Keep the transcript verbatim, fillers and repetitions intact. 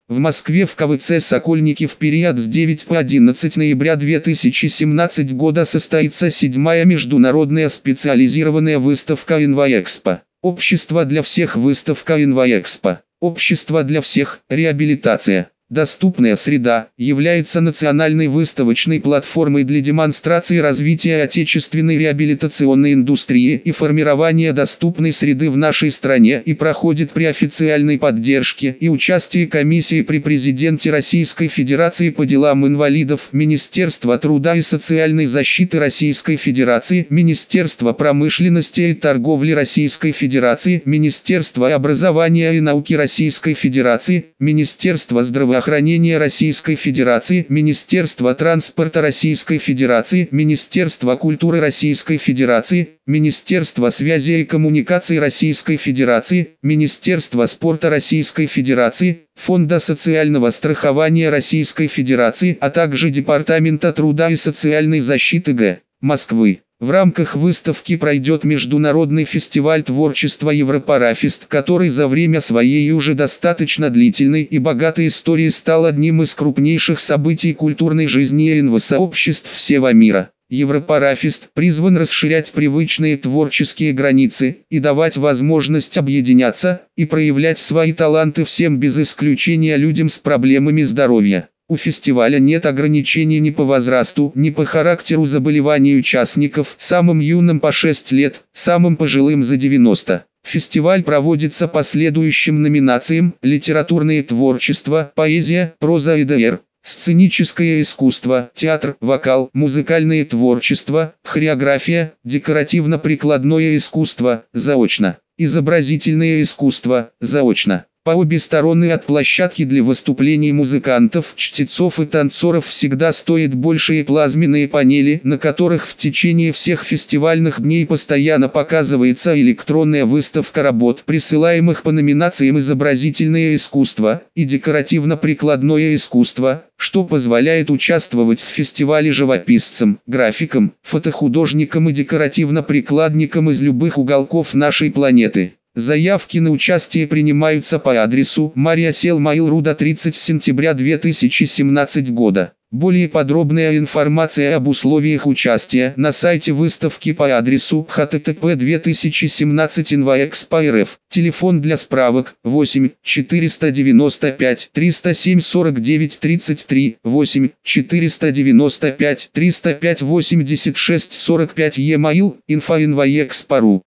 В Москве в ка вэ цэ «Сокольники» в период с девятого по одиннадцатое ноября две тысячи семнадцатого года состоится седьмая международная специализированная выставка «Инваэкспо». Общество для всех выставка «Инваэкспо». Общество для всех, реабилитация. Доступная среда является национальной выставочной платформой для демонстрации развития отечественной реабилитационной индустрии и формирования доступной среды в нашей стране и проходит при официальной поддержке и участии комиссии при президенте Российской Федерации по делам инвалидов, Министерства труда и социальной защиты Российской Федерации, Министерства промышленности и торговли Российской Федерации, Министерства образования и науки Российской Федерации, Министерства здравоохранения Охранения Российской Федерации, Министерство транспорта Российской Федерации, Министерство культуры Российской Федерации, Министерство связи и коммуникаций Российской Федерации, Министерство спорта Российской Федерации, Фонда социального страхования Российской Федерации, а также Департамента труда и социальной защиты г. Москвы. В рамках выставки пройдет международный фестиваль творчества Европарафест, который за время своей уже достаточно длительной и богатой истории стал одним из крупнейших событий культурной жизни инвасообществ всего мира. Европарафест призван расширять привычные творческие границы и давать возможность объединяться и проявлять свои таланты всем без исключения людям с проблемами здоровья. У фестиваля нет ограничений ни по возрасту, ни по характеру заболеваний участников, самым юным по шесть лет, самым пожилым за девяносто. Фестиваль проводится по следующим номинациям: литературное творчество, поэзия, проза и дэ эр, сценическое искусство, театр, вокал, музыкальное творчество, хореография, декоративно-прикладное искусство, заочно, изобразительное искусство, заочно. По обе стороны от площадки для выступлений музыкантов, чтецов и танцоров всегда стоят большие плазменные панели, на которых в течение всех фестивальных дней постоянно показывается электронная выставка работ, присылаемых по номинациям изобразительное искусство и декоративно-прикладное искусство, что позволяет участвовать в фестивале живописцам, графикам, фотохудожникам и декоративно-прикладникам из любых уголков нашей планеты. Заявки на участие принимаются по адресу Мария Сел Mail.ru до тридцатого сентября две тысячи семнадцатого года. Более подробная информация об условиях участия на сайте выставки по адресу эйч ти ти пи две тысячи семнадцать инваэкспо точка эр эф. Телефон для справок восемь четыреста девяносто пять триста семь сорок девять тридцать три, восемь четыреста девяносто пять триста пять восемьдесят шесть сорок пять e-mail info инваэкспо точка ру.